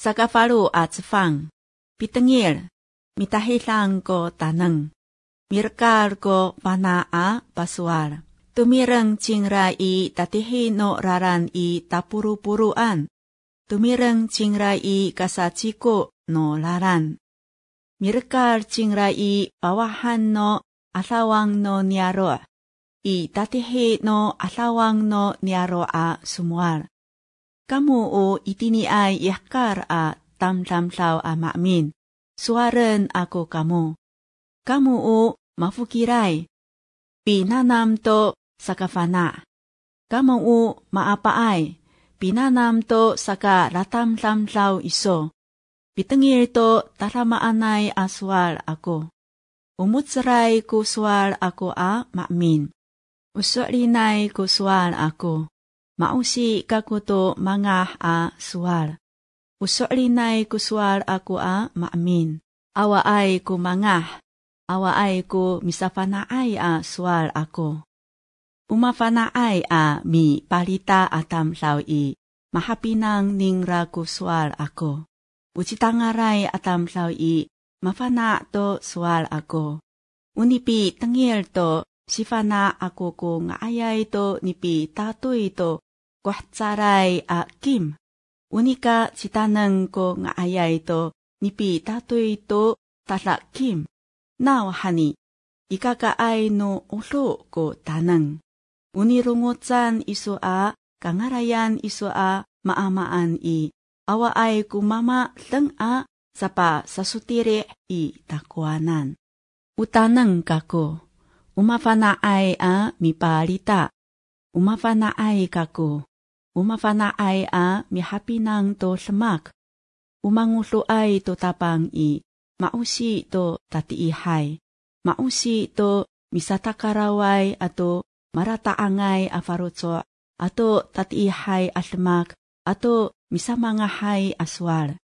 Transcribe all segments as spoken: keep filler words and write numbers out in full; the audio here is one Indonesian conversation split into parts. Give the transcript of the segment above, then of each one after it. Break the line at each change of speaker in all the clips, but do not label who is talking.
Sakafalu at fang. Pitengil. Mitahilang ko taneng. Mirkar ko panaa pasual. Tumireng cingrai tatihi no raran i tapuru-puruan. Tumireng cingrai kasachiko no laran. Mirkar cingrai pawahan no asawang no niaro. I tatihi no asawang no niaro a sumual. Kamu o itini ay yakar a tam-tamsaw a maamin. Suaren ako kamu. Kamu o mafukiray. Pinanam to sakafana. Kamu o maapaay. Pinanam to saka latam-tamsaw iso. Pitengil to taramaanay aswal ako. Umutsaray ko swal ako a maamin. Usulinay ko swal ako. Mausi kako to mangah a swal. Usulinay ko swal ako a maamin. Awaay ko mangah. Awaay ko misafanaay a swal ako. Umafanaay a mi palita atam saw i. Mahapinang ningra ko swal ako. Ucitangaray atam saw i. Mafana to swal ako. Unipi tengil to. Sifana ako ko ngaayay to nipi tatoy to kwahtsaray a kim. Unika citaneng ko ngaayay to nipi tatoy to tala kim. Now hani, ikakaay no ulo ko taneng. Unirungutsan iso a, kangarayan iso a, maamaan i. Awaay kumama leng a, sapa sasutire i takwanan. Utaneng kako. Umafanaay a mipalita. Umafanaay kako. Umafanaay a mihapinang to semak. Umangusluay to tapang i. Mausi to tatiihay. Mausi to misatakaraway ato marataangay afarutso. Ato tatiihay asmak. Ato misamangahay aswal.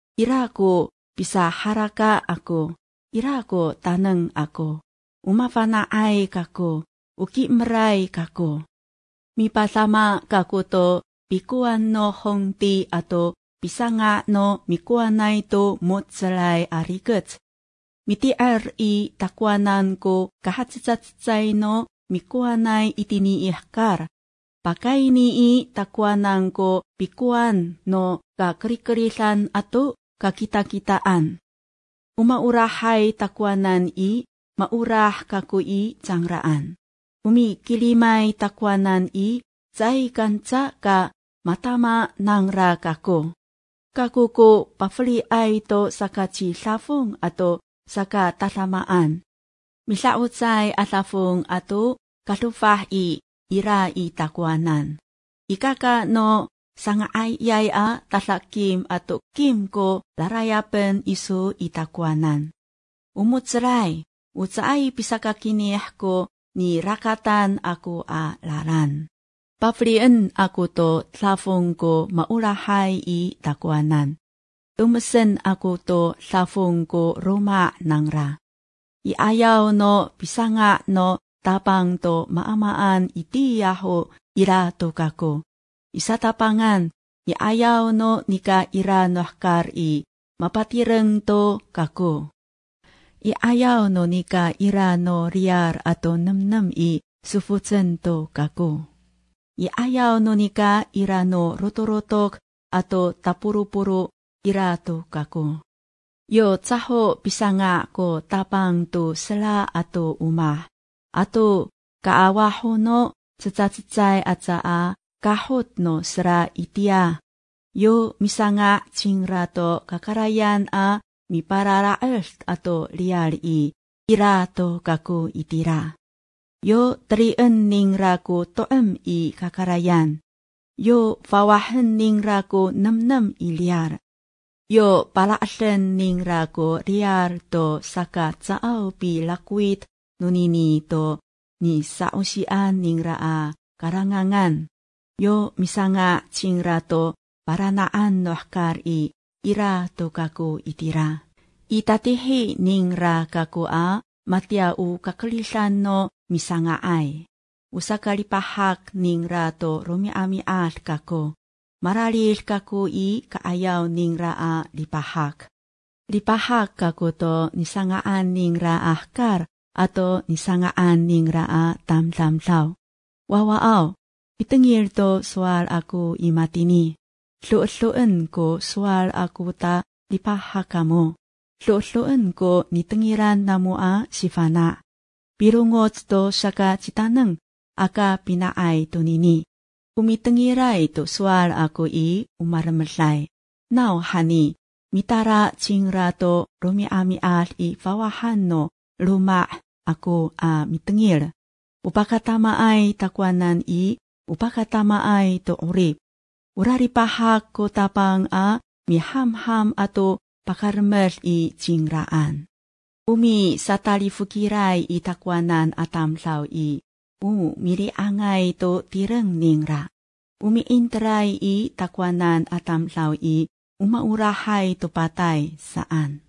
Irako bisa haraka ako. Irako taneng ako. Umafanaay kako, uki meray kako. Mipasama kako to, pikuan no hongti ato, pisanga no mikuanay to motsalay arigat. Mitiar i takwanan ko kahatsatsay no mikuanay itiniihkar. Pakay ni i takwanan ko pikuan no kakrikrisan ato kakita-kitaan. Umaurahay takwanan i, maurah kakui cangraan. Umi kilimay takwanan i, zay kanca ka matama nangra kako. Kako ko pafli ay to saka chi safong ato saka tasamaan. Misautsay asafong ato kalufah i ira i takwanan. Ikaka no sanga ay yay a tasakim ato kim ko larayapen iso itakwanan. Umutsaray. Utsaay pisakakinih ko ni rakatan ako a laran. Paflian ako to safong ko maulahay i takwanan. Tumesen ako to safong ko Roma nangra. Iayaw no pisanga no tapang to maamaan itiyaho ira to kako. Isatapangan iayaw no nika ira nohkar i mapatireng to kako. Iayaw no nika ira no riyar ato nemnem i sufutsen to kako. Iayaw no nika ira no roto-rotok ato tapuru-puru ira to kako. Yo tsaho pisanga ko tapang to sela ato umah. Ato kaawaho no tsatsitsay at saa kahot no sera itia. Yo misanga chingra to kakarayan a mi pararaest ato liar i ira to kaku itira. Yo trien ningra ko toem i kakarayan. Yo fawahen ningra ko nem-nem i liar. Yo palaasen ningra ko liar to saka tsaaw pi lakwit nunini to ni sausian ningra a karangangan. Yo misanga chingra to paranaan nohkar i ira to kaku itira. Itatihi ningra kaku a matiau kakalisan no misanga ay. Usakalipahak ningra to rumiamiat kako. maralil kaku i kaayaw ning raa lipahak. Lipahak kaku to nisangaan ning raa kar ato nisangaan ning raa tamtamlaw. Wawaaw, pitengir to sual aku imatini. Luot-luon ko sual aku ta lipahak kamo. Luot-luon ko nitengiran namua sifana. Birungot to saka citaneng aka pinaay to nini. Umitengiray to sual ako i umarmelay. Now hani, mitara chingra to rumiamial i fawahan no luma ako a mitengir. Upakatama ay takwanan i upakatama ay to urip. Uraripahak ko tapang a miham-ham ato pakarmel i chingraan. Umi satali fukiray i takwanan atamlaw i. U miri angay to tireng ningra. Umi intray i takwanan atamlaw i umaurahay to patay saan.